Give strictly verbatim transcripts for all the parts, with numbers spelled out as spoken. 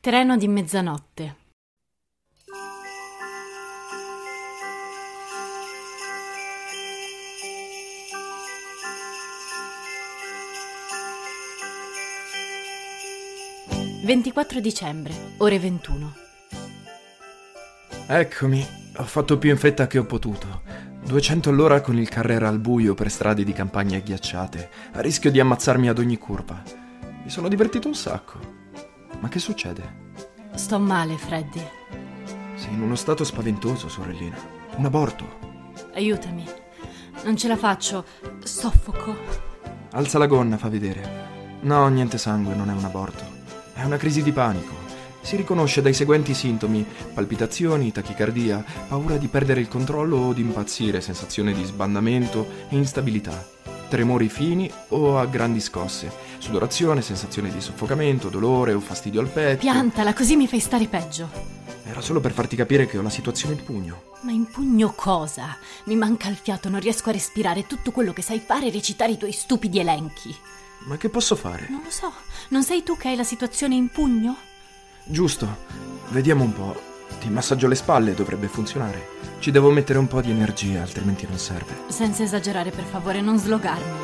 Treno di mezzanotte. ventiquattro dicembre, ore ventuno. Eccomi, ho fatto più in fretta che ho potuto. duecento all'ora con il Carrera al buio per strade di campagna ghiacciate, a rischio di ammazzarmi ad ogni curva. Mi sono divertito un sacco. Ma che succede? Sto male, Freddy. Sei in uno stato spaventoso, sorellina. Un aborto. Aiutami. Non ce la faccio. Soffoco. Alza la gonna, fa vedere. No, niente sangue, non è un aborto. È una crisi di panico. Si riconosce dai seguenti sintomi: palpitazioni, tachicardia, paura di perdere il controllo o di impazzire, sensazione di sbandamento e instabilità, tremori fini o a grandi scosse, sudorazione, sensazione di soffocamento, dolore o fastidio al petto. Piantala, così mi fai stare peggio. Era solo per farti capire che ho la situazione in pugno. Ma in pugno cosa? Mi manca il fiato, non riesco a respirare. Tutto quello che sai fare è recitare i tuoi stupidi elenchi. Ma che posso fare? Non lo so. Non sei tu che hai la situazione in pugno? Giusto. Vediamo un po'. Ti massaggio le spalle, dovrebbe funzionare. Ci devo mettere un po' di energia, altrimenti non serve. Senza esagerare, per favore, non slogarmele.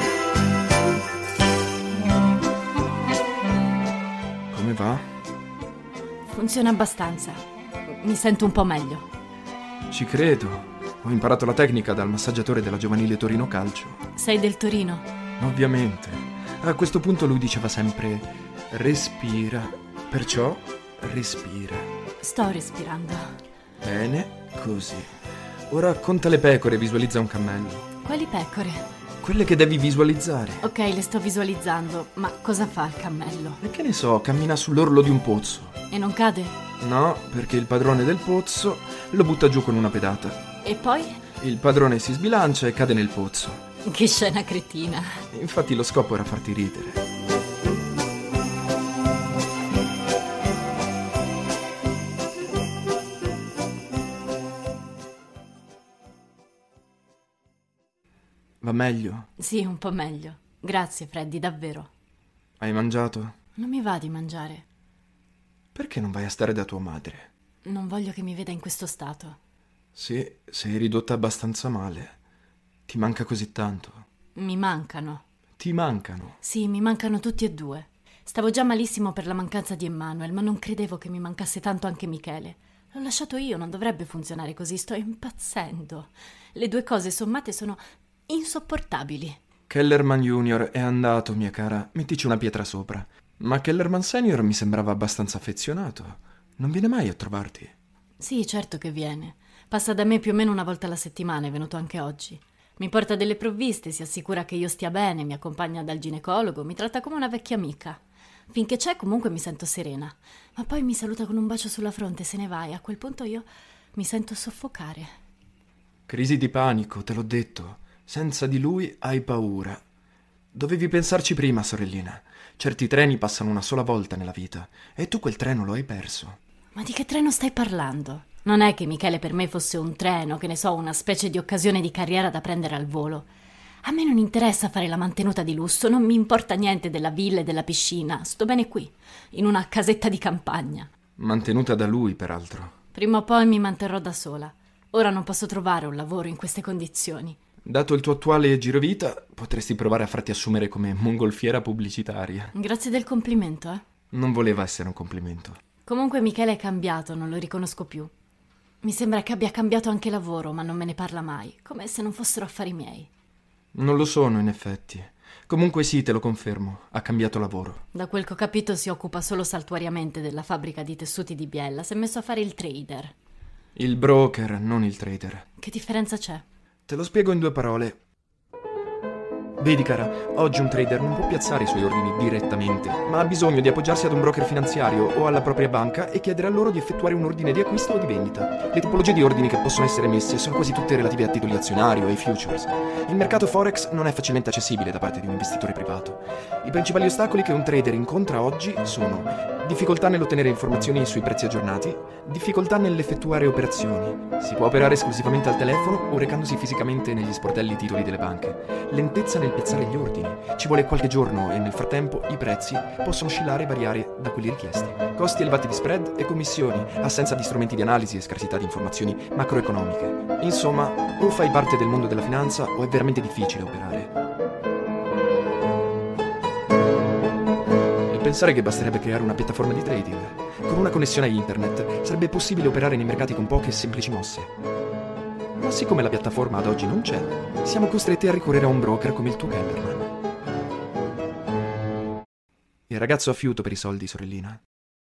Come va? Funziona abbastanza. Mi sento un po' meglio. Ci credo. Ho imparato la tecnica dal massaggiatore della giovanile Torino Calcio. Sei del Torino? Ovviamente. A questo punto lui diceva sempre: respira. Perciò respira. Sto respirando. Bene, così. Ora conta le pecore e visualizza un cammello. Quali pecore? Quelle che devi visualizzare. Ok, le sto visualizzando. Ma cosa fa il cammello? E che ne so, cammina sull'orlo di un pozzo. E non cade? No, perché il padrone del pozzo lo butta giù con una pedata. E poi? Il padrone si sbilancia e cade nel pozzo. Che scena cretina. Infatti lo scopo era farti ridere. Va meglio? Sì, un po' meglio. Grazie, Freddy, davvero. Hai mangiato? Non mi va di mangiare. Perché non vai a stare da tua madre? Non voglio che mi veda in questo stato. Sì, sei ridotta abbastanza male. Ti manca così tanto. Mi mancano. Ti mancano? Sì, mi mancano tutti e due. Stavo già malissimo per la mancanza di Emmanuel, ma non credevo che mi mancasse tanto anche Michele. L'ho lasciato io, non dovrebbe funzionare così, sto impazzendo. Le due cose sommate sono insopportabili. Kellerman Junior è andato, mia cara, mettici una pietra sopra. Ma Kellerman Senior mi sembrava abbastanza affezionato. Non viene mai a trovarti? Sì, certo che viene. Passa da me più o meno una volta alla settimana, è venuto anche oggi. Mi porta delle provviste, si assicura che io stia bene, mi accompagna dal ginecologo, mi tratta come una vecchia amica. Finché c'è comunque mi sento serena. Ma poi mi saluta con un bacio sulla fronte e se ne va e a quel punto io mi sento soffocare. Crisi di panico, te l'ho detto. Senza di lui hai paura. Dovevi pensarci prima, sorellina. Certi treni passano una sola volta nella vita e tu quel treno lo hai perso. Ma di che treno stai parlando? Non è che Michele per me fosse un treno, che ne so, una specie di occasione di carriera da prendere al volo. A me non interessa fare la mantenuta di lusso, non mi importa niente della villa e della piscina. Sto bene qui, in una casetta di campagna. Mantenuta da lui, peraltro. Prima o poi mi manterrò da sola. Ora non posso trovare un lavoro in queste condizioni. Dato il tuo attuale girovita, potresti provare a farti assumere come mongolfiera pubblicitaria. Grazie del complimento, eh. Non voleva essere un complimento. Comunque Michele è cambiato, non lo riconosco più. Mi sembra che abbia cambiato anche lavoro, ma non me ne parla mai, come se non fossero affari miei. Non lo sono, in effetti. Comunque sì, te lo confermo, ha cambiato lavoro. Da quel che ho capito si occupa solo saltuariamente della fabbrica di tessuti di Biella, si è messo a fare il trader. Il broker, non il trader. Che differenza c'è? Te lo spiego in due parole. Vedi, cara, oggi un trader non può piazzare i suoi ordini direttamente, ma ha bisogno di appoggiarsi ad un broker finanziario o alla propria banca e chiedere a loro di effettuare un ordine di acquisto o di vendita. Le tipologie di ordini che possono essere emesse sono quasi tutte relative a titoli azionari o ai futures. Il mercato Forex non è facilmente accessibile da parte di un investitore privato. I principali ostacoli che un trader incontra oggi sono difficoltà nell'ottenere informazioni sui prezzi aggiornati, difficoltà nell'effettuare operazioni. Si può operare esclusivamente al telefono o recandosi fisicamente negli sportelli titoli delle banche. Lentezza nel piazzare gli ordini. Ci vuole qualche giorno e nel frattempo i prezzi possono oscillare e variare da quelli richiesti. Costi elevati di spread e commissioni, assenza di strumenti di analisi e scarsità di informazioni macroeconomiche. Insomma, o fai parte del mondo della finanza o è veramente difficile operare. Pensare che basterebbe creare una piattaforma di trading. Con una connessione a internet sarebbe possibile operare nei mercati con poche e semplici mosse. Ma siccome la piattaforma ad oggi non c'è, siamo costretti a ricorrere a un broker come il tuo Kellerman. Il ragazzo ha fiuto per i soldi, sorellina.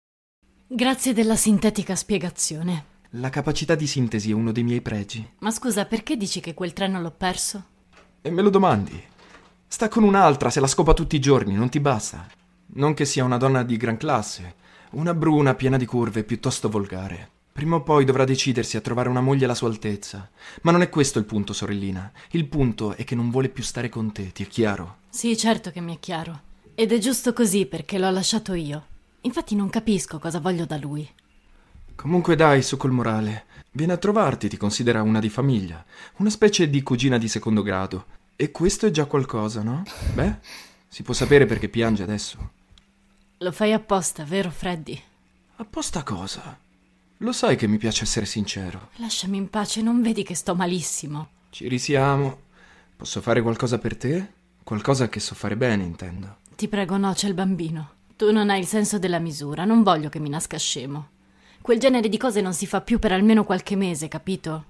Grazie della sintetica spiegazione. La capacità di sintesi è uno dei miei pregi. Ma scusa, perché dici che quel treno l'ho perso? E me lo domandi? Sta con un'altra, se la scopa tutti i giorni, non ti basta? Non che sia una donna di gran classe, una bruna piena di curve piuttosto volgare. Prima o poi dovrà decidersi a trovare una moglie alla sua altezza. Ma non è questo il punto, sorellina. Il punto è che non vuole più stare con te, ti è chiaro? Sì, certo che mi è chiaro. Ed è giusto così perché l'ho lasciato io. Infatti non capisco cosa voglio da lui. Comunque dai, su col morale. Viene a trovarti, ti considera una di famiglia. Una specie di cugina di secondo grado. E questo è già qualcosa, no? Beh, si può sapere perché piange adesso. Lo fai apposta, vero Freddy? Apposta cosa? Lo sai che mi piace essere sincero. Lasciami in pace, non vedi che sto malissimo? Ci risiamo. Posso fare qualcosa per te? Qualcosa che so fare bene, intendo. Ti prego, no, c'è il bambino. Tu non hai il senso della misura, non voglio che mi nasca scemo. Quel genere di cose non si fa più per almeno qualche mese, capito?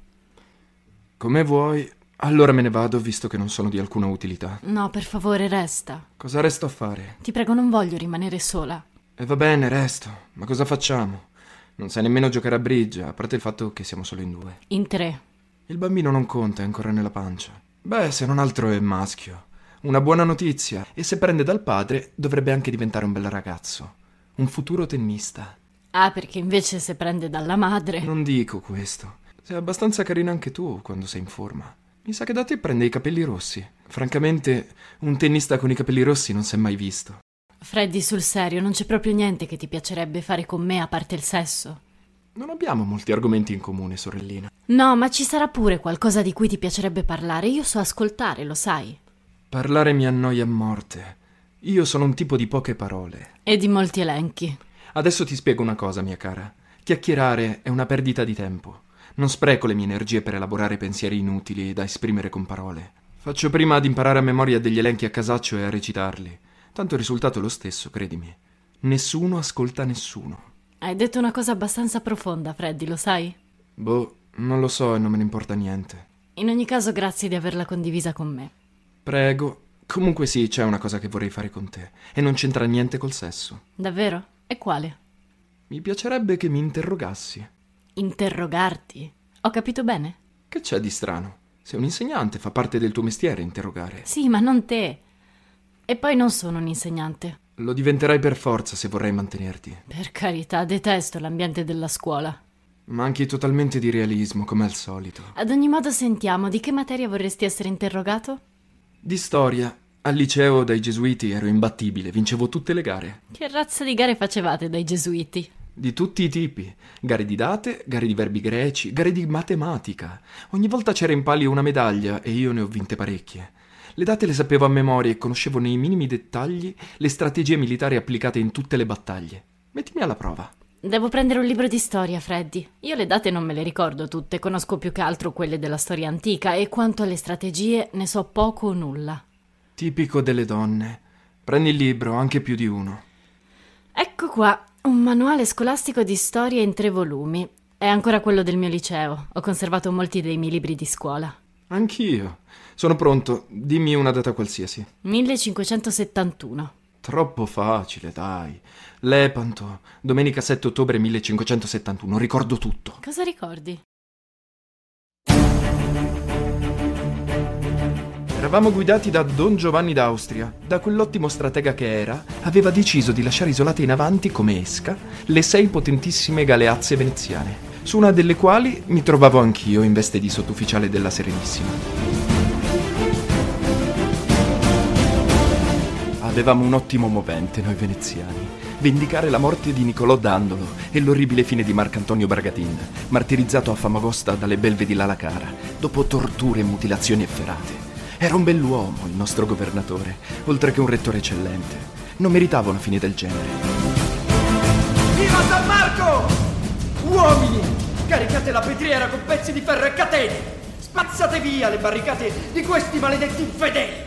Come vuoi. Allora me ne vado, visto che non sono di alcuna utilità. No, per favore, resta. Cosa resto a fare? Ti prego, non voglio rimanere sola. E va bene, resto. Ma cosa facciamo? Non sai nemmeno giocare a bridge, a parte il fatto che siamo solo in due. In tre. Il bambino non conta, è ancora nella pancia. Beh, se non altro è maschio. Una buona notizia. E se prende dal padre, dovrebbe anche diventare un bel ragazzo. Un futuro tennista. Ah, perché invece se prende dalla madre... Non dico questo. Sei abbastanza carina anche tu quando sei in forma. Mi sa che da te prende i capelli rossi. Francamente, un tennista con i capelli rossi non si è mai visto. Freddy, sul serio, non c'è proprio niente che ti piacerebbe fare con me a parte il sesso? Non abbiamo molti argomenti in comune, sorellina. No, ma ci sarà pure qualcosa di cui ti piacerebbe parlare. Io so ascoltare, lo sai. Parlare mi annoia a morte. Io sono un tipo di poche parole. E di molti elenchi. Adesso ti spiego una cosa, mia cara. Chiacchierare è una perdita di tempo. Non spreco le mie energie per elaborare pensieri inutili da esprimere con parole. Faccio prima ad imparare a memoria degli elenchi a casaccio e a recitarli. Tanto il risultato è lo stesso, credimi. Nessuno ascolta nessuno. Hai detto una cosa abbastanza profonda, Freddy, lo sai? Boh, non lo so e non me ne importa niente. In ogni caso, grazie di averla condivisa con me. Prego. Comunque sì, c'è una cosa che vorrei fare con te. E non c'entra niente col sesso. Davvero? E quale? Mi piacerebbe che mi interrogassi. Interrogarti? Ho capito bene? Che c'è di strano? Sei un insegnante, fa parte del tuo mestiere interrogare. Sì, ma non te. E poi non sono un insegnante. Lo diventerai per forza se vorrai mantenerti. Per carità, detesto l'ambiente della scuola. Manchi totalmente di realismo, come al solito. Ad ogni modo, sentiamo, di che materia vorresti essere interrogato? Di storia. Al liceo dai gesuiti ero imbattibile, vincevo tutte le gare. Che razza di gare facevate dai gesuiti? Di tutti i tipi. Gare di date, gare di verbi greci, gare di matematica. Ogni volta c'era in palio una medaglia e io ne ho vinte parecchie. Le date le sapevo a memoria e conoscevo nei minimi dettagli le strategie militari applicate in tutte le battaglie. Mettimi alla prova. Devo prendere un libro di storia, Freddy. Io le date non me le ricordo tutte, conosco più che altro quelle della storia antica e quanto alle strategie ne so poco o nulla. Tipico delle donne. Prendi il libro, anche più di uno. Ecco qua, un manuale scolastico di storia in tre volumi. È ancora quello del mio liceo. Ho conservato molti dei miei libri di scuola. Anch'io. Sono pronto. Dimmi una data qualsiasi. millecinquecentosettantuno. Troppo facile, dai. Lepanto, domenica sette ottobre millecinquecentosettantuno. Ricordo tutto. Cosa ricordi? Eravamo guidati da Don Giovanni d'Austria. Da quell'ottimo stratega che era, aveva deciso di lasciare isolate in avanti, come esca, le sei potentissime galeazze veneziane, su una delle quali mi trovavo anch'io in veste di sottufficiale della Serenissima. Avevamo un ottimo movente, noi veneziani. Vendicare la morte di Niccolò Dandolo e l'orribile fine di Marcantonio Bragatin, martirizzato a Famagosta dalle belve di Lala Cara, dopo torture e mutilazioni efferate. Era un bell'uomo, il nostro governatore, oltre che un rettore eccellente. Non meritava una fine del genere. Viva San Marco! Uomini, caricate la petriera con pezzi di ferro e catene! Spazzate via le barricate di questi maledetti infedeli!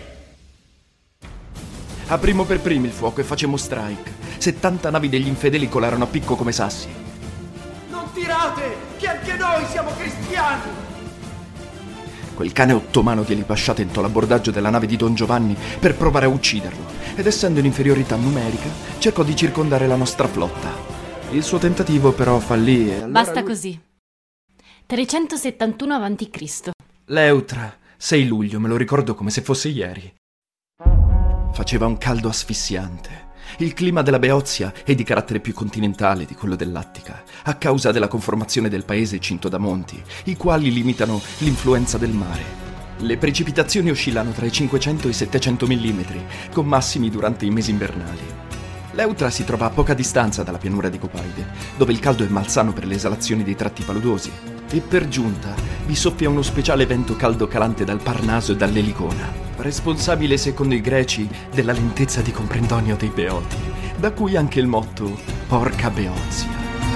Aprimmo per primi il fuoco e facemmo strike. settanta navi degli infedeli colarono a picco come sassi. Non tirate, che anche noi siamo cristiani! Quel cane ottomano di Elipascia tentò l'abbordaggio della nave di Don Giovanni per provare a ucciderlo, ed essendo in inferiorità numerica, cercò di circondare la nostra flotta. Il suo tentativo però fallì e allora Basta lui... così. trecentosettantuno avanti Cristo Leutra, sei luglio, me lo ricordo come se fosse ieri. Faceva un caldo asfissiante. Il clima della Beozia è di carattere più continentale di quello dell'Attica, a causa della conformazione del paese cinto da monti, i quali limitano l'influenza del mare. Le precipitazioni oscillano tra i cinquecento e i settecento millimetri, con massimi durante i mesi invernali. Leutra si trova a poca distanza dalla pianura di Copaide, dove il caldo è malsano per le esalazioni dei tratti paludosi, e per giunta vi soffia uno speciale vento caldo calante dal Parnaso e dall'Elicona, responsabile secondo i greci della lentezza di comprendonio dei Beoti, da cui anche il motto Porca Beozia.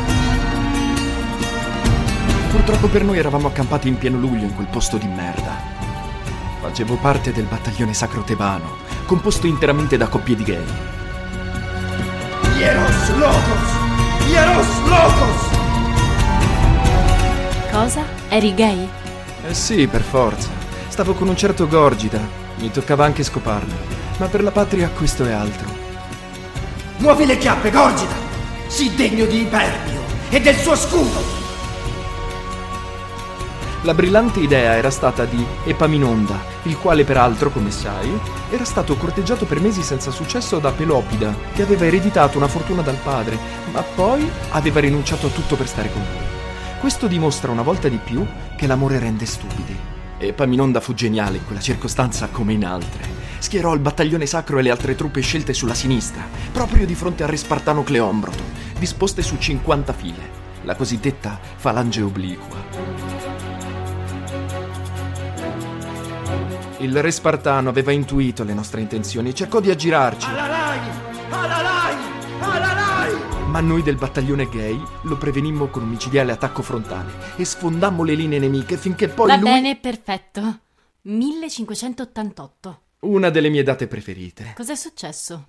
Purtroppo per noi eravamo accampati in pieno luglio in quel posto di merda. Facevo parte del battaglione sacro tebano, composto interamente da coppie di gay. Hieros Logos! Hieros Logos! Cosa? Eri gay? Eh sì, per forza. Stavo con un certo Gorgida. Mi toccava anche scoparlo. Ma per la patria questo è altro. Muovi le chiappe, Gorgida! Sii degno di Ipermio e del suo scudo! La brillante idea era stata di Epaminonda, il quale peraltro, come sai, era stato corteggiato per mesi senza successo da Pelopida, che aveva ereditato una fortuna dal padre, ma poi aveva rinunciato a tutto per stare con lui. Questo dimostra una volta di più che l'amore rende stupidi. Epaminonda fu geniale in quella circostanza come in altre. Schierò il battaglione sacro e le altre truppe scelte sulla sinistra, proprio di fronte al re spartano Cleombroto, disposte su cinquanta file, la cosiddetta falange obliqua. Il re spartano aveva intuito le nostre intenzioni e cercò di aggirarci. Alalai! Alalai! Alalai! Ma noi del battaglione gay lo prevenimmo con un micidiale attacco frontale e sfondammo le linee nemiche finché poi Va lui... bene, perfetto. millecinquecentottantotto. Una delle mie date preferite. Cos'è successo?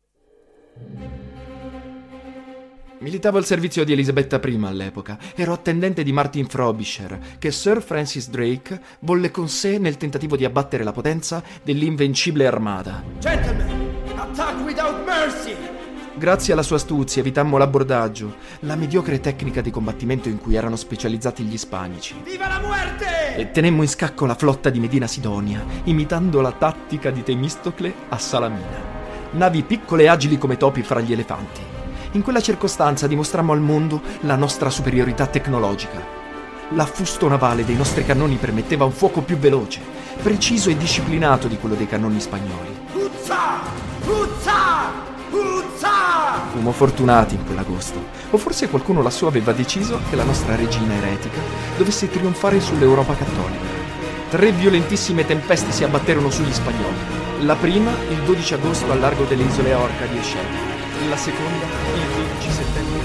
Militavo al servizio di Elisabetta prima all'epoca. Ero attendente di Martin Frobisher, che Sir Francis Drake volle con sé nel tentativo di abbattere la potenza dell'invincibile armata. Gentlemen, attack without mercy! Grazie alla sua astuzia evitammo l'abbordaggio, la mediocre tecnica di combattimento in cui erano specializzati gli ispanici. Viva la muerte! E tenemmo in scacco la flotta di Medina Sidonia, imitando la tattica di Temistocle a Salamina. Navi piccole e agili come topi fra gli elefanti. In quella circostanza dimostrammo al mondo la nostra superiorità tecnologica. L'affusto navale dei nostri cannoni permetteva un fuoco più veloce, preciso e disciplinato di quello dei cannoni spagnoli. Uzza! Uzza! Uzza! Fummo fortunati in quell'agosto, o forse qualcuno lassù aveva deciso che la nostra regina eretica dovesse trionfare sull'Europa cattolica. Tre violentissime tempeste si abbatterono sugli spagnoli. La prima il dodici agosto al largo delle isole Orcadi e Scella. La seconda il dodici settembre.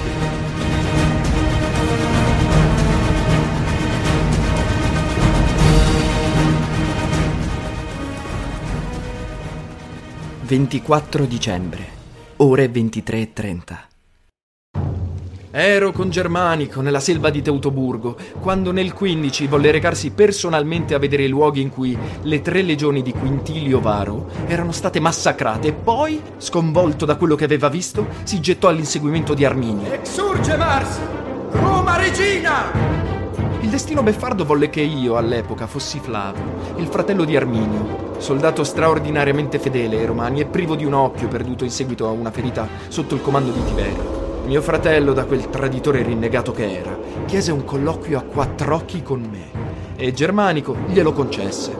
ventiquattro dicembre, ore ventitré e trenta. Ero con Germanico nella selva di Teutoburgo, quando nel quindici volle recarsi personalmente a vedere i luoghi in cui le tre legioni di Quintilio Varo erano state massacrate e poi, sconvolto da quello che aveva visto, si gettò all'inseguimento di Arminio. Exurge Mars! Roma regina! Il destino beffardo volle che io, all'epoca, fossi Flavio, il fratello di Arminio, soldato straordinariamente fedele ai Romani e privo di un occhio perduto in seguito a una ferita sotto il comando di Tiberio. Mio fratello, da quel traditore rinnegato che era, chiese un colloquio a quattro occhi con me e Germanico glielo concesse.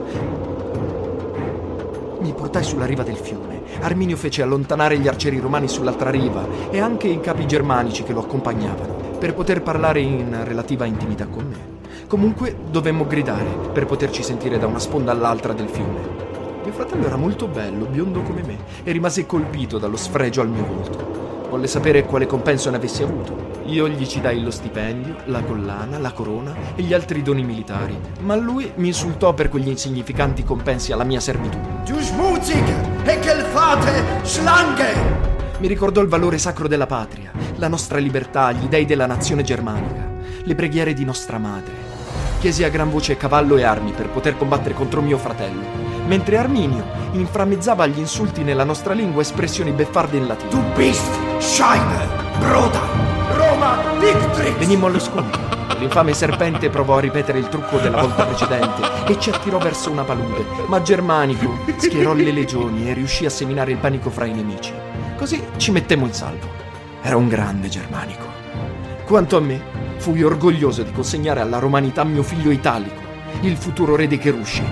Mi portai sulla riva del fiume. Arminio fece allontanare gli arcieri romani sull'altra riva e anche i capi germanici che lo accompagnavano per poter parlare in relativa intimità con me. Comunque dovemmo gridare per poterci sentire da una sponda all'altra del fiume. Mio fratello era molto bello, biondo come me, e rimase colpito dallo sfregio al mio volto. Volle sapere quale compenso ne avessi avuto. Io gli ci dai lo stipendio, la collana, la corona e gli altri doni militari, ma lui mi insultò per quegli insignificanti compensi alla mia servitù. Du schmutzig e che fate Schlange! Mi ricordò il valore sacro della patria, la nostra libertà, gli dei della nazione germanica, le preghiere di nostra madre. Chiesi a gran voce cavallo e armi per poter combattere contro mio fratello, mentre Arminio inframmezzava agli insulti nella nostra lingua espressioni beffarde in latino. Du bist Scheine, Broda, Roma, Victrix! Venimmo allo scontro. L'infame serpente provò a ripetere il trucco della volta precedente e ci attirò verso una palude, ma Germanico schierò le legioni e riuscì a seminare il panico fra i nemici. Così ci mettemmo in salvo. Era un grande Germanico. Quanto a me, fui orgoglioso di consegnare alla romanità mio figlio Italico, il futuro re dei Cherusci.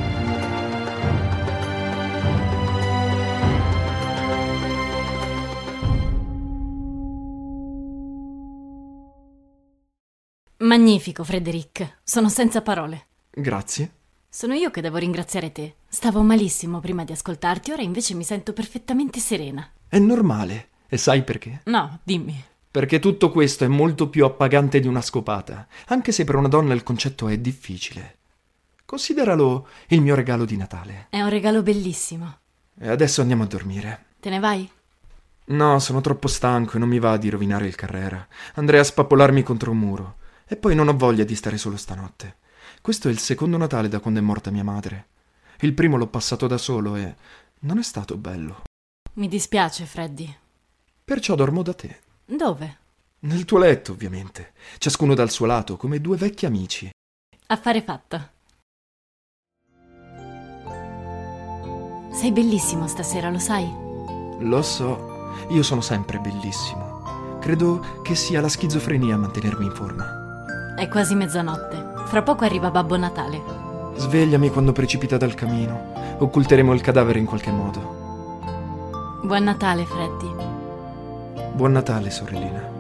Magnifico, Frederic. Sono senza parole. Grazie. Sono io che devo ringraziare te. Stavo malissimo prima di ascoltarti, ora invece mi sento perfettamente serena. È normale. E sai perché? No, dimmi. Perché tutto questo è molto più appagante di una scopata, anche se per una donna il concetto è difficile. Consideralo il mio regalo di Natale. È un regalo bellissimo. E adesso andiamo a dormire. Te ne vai? No, sono troppo stanco e non mi va di rovinare il Carrera. Andrei a spappolarmi contro un muro. E poi non ho voglia di stare solo stanotte. Questo è il secondo Natale da quando è morta mia madre. Il primo l'ho passato da solo e non è stato bello. Mi dispiace, Freddy. Perciò dormo da te. Dove? Nel tuo letto, ovviamente. Ciascuno dal suo lato, come due vecchi amici. Affare fatto. Sei bellissimo stasera, lo sai? Lo so, io sono sempre bellissimo. Credo che sia la schizofrenia a mantenermi in forma. È quasi mezzanotte. Fra poco arriva Babbo Natale. Svegliami quando precipita dal camino. Occulteremo il cadavere in qualche modo. Buon Natale, Freddy. Buon Natale, sorellina.